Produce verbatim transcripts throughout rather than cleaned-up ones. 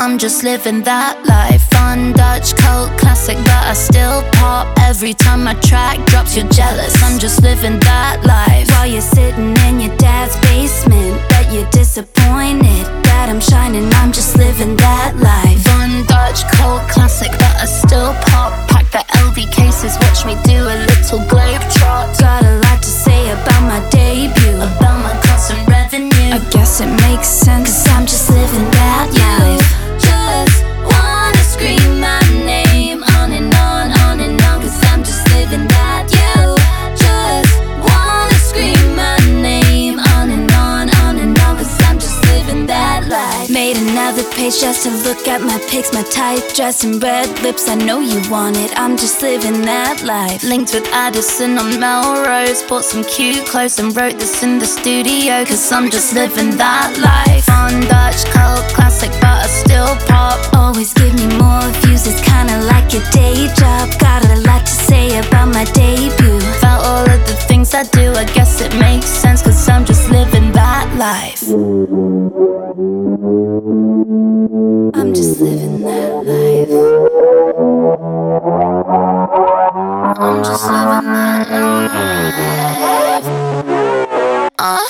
I'm just living that life. Fun Dutch cult classic that I still pop every time my track drops. You're jealous, I'm just living that life. While you're sitting in your dad's basement, bet you're disappointed that I'm shining. I'm just living that life. Fun Dutch cult classic that I still pop. Pack the L V cases, watch me do a little globe trot. Got a lot to say about my debut, about my constant revenue. I guess it makes sense, cause I'm just living that life. Just wanna scream my name on and on, on and on, cause I'm just living that. You just wanna scream my name on and on, on and on, cause I'm just living that life. Made another page just to look at my pics, my tight dress and red lips. I know you want it, I'm just living that life. Linked with Addison on Melrose, bought some cute clothes and wrote this in the studio, cause I'm just living that life. Fun Dutch cult classic but I still pop. Always give me more views, it's kinda like your day job. Got a lot to say about my debut. About all of the things I do, I guess it makes sense, cause I'm just living that life. I'm just living that life. I'm just living that life. Uh.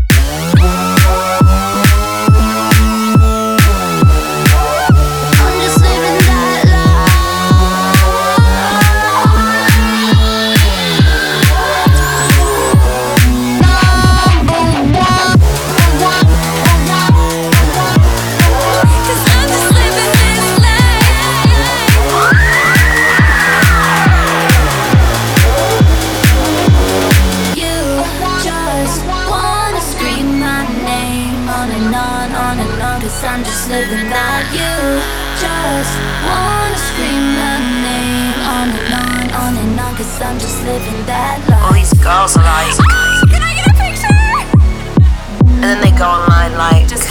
I'm just living that. You just wanna scream my name on and on, on and on, cause I'm just living that life. All these girls are like, can I get a picture? and then they go online like, just